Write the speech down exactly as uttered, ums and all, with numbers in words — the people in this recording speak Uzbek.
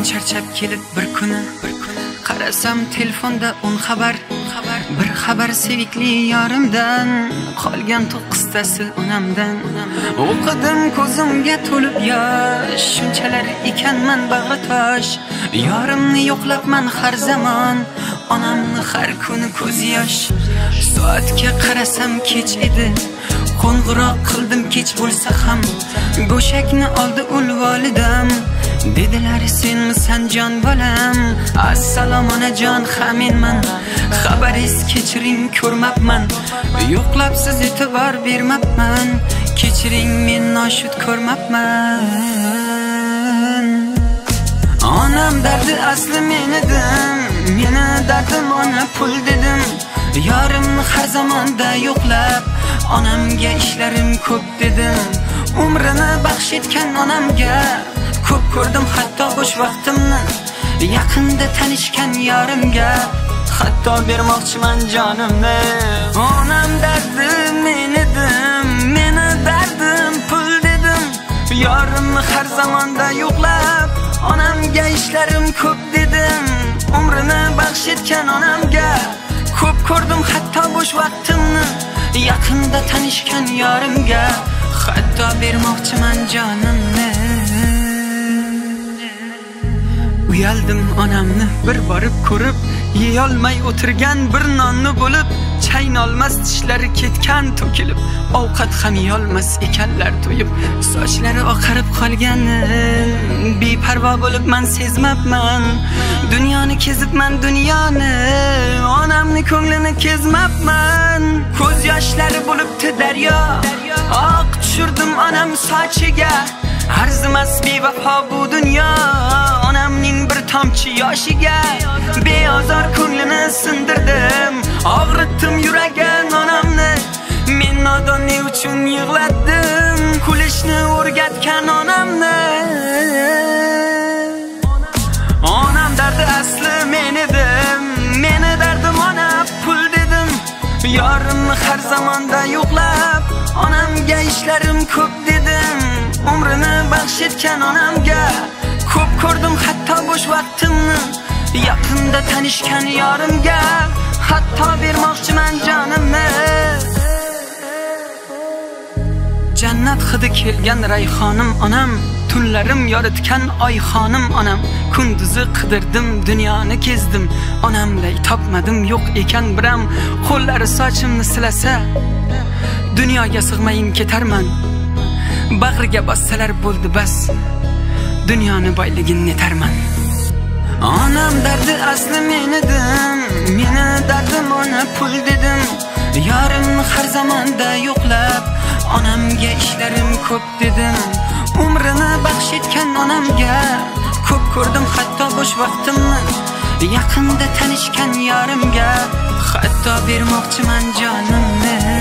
charchab kelib bir kuni qarasam telefonda un xabar bir xabar sevikli yorimdan qolgan to'qqiztasi onamdan. O'qidim ko'zimga to'lib yosh, shunchalar ekanman bag'ri tosh. Yorimni yo'qlabman har zamon, onamni har kuni ko'z yosh. Soatga qarasam kech edi, qo'ng'iroq qildim kech bo'lsa ham. Go'shakni oldi ul volidam, dedilar senmisan jon bolam. Assalomu onajon, ha menman, xabaringiz kechiring ko'rmabman. Yo'qlab siz e'tibor bermabman, kechiring men noshud ko'rmabman. Onam dardi asli men edim, meni dardim ona pul dedim. Yorimni har zamonda yo'qlab, onamga ishlarim ko'p dedim. Umrini baxsh etgan onamga ko'p ko'rdim hatto bo'sh vaqtimni. Yaqinda tanishgan yorimga hatto bermoqchiman jonimni. Onam dardi men edim, meni dardim pul dedim. Yorimni har zamonda yo'qlab, onamga ishlarim ko'p dedim. Umrini baxsh etgan onamga ko'p ko'rdim hatto bo'sh vaqtimni. Yaqinda tanishgan yorimga hatto bermoqchiman jonimni. Uyaldim onamni bir borib ko'rib, yeyolmay o'tirgan bir nonni bo'lib, chaynolmas tishlari ketgan to'kilib, ovqat ham yeyolmas ekanlar to'yib. Sochlari oqarib qolgani beparvo bo'lib man sezmabman. Dunyoni kezibman dunyoni, onamni ko'nglini kezmabman. Ko'z yoshlari bo'libdi daryo, oq tushirdim onam sochiga. Arzimas bevafo bu dunyo, onamning bir tomchi yoshiga. Beozor ko'nglini sindirdim, og'ritdim yuragan onamni. Men nodonlik uchun yig'ladim, kulishni o'rgatgan onamni. Onam dardi asli men edim, meni dardim ona pul dedim. Yorimni har zamonda yo'qlab, onamga ishlarim ko'p dedim. Umrini baxsh etgan onamga ko'p ko'rdim hatto bo'sh vaqtimni. Yaqinda tanishgan yorimga hatto bermoqchiman jonimni. Jannat hidi kelgan rayhonim onam, tunlarim yoritgan oyxonim onam. Kunduzi qidirdim, dunyoni kezdim, onamday topmadim yo'q ekan biram. Qo'llari sochimni silasa, dunyoga sig'mayin ketarman. Bag'riga bossalar bo'ldi bas, dunyoni boyligin netarman. Onam dardi asli men edim, meni dardim ona pul dedim. Yorimni har zamonda yo'qlab, onamga ishlarim ko'p dedim. Umrini baxsh etgan onamga ko'p ko'rdim hatto bo'sh vaqtimni. Yaqinda tanishgan yorimga hatto bermoqchiman jonimni.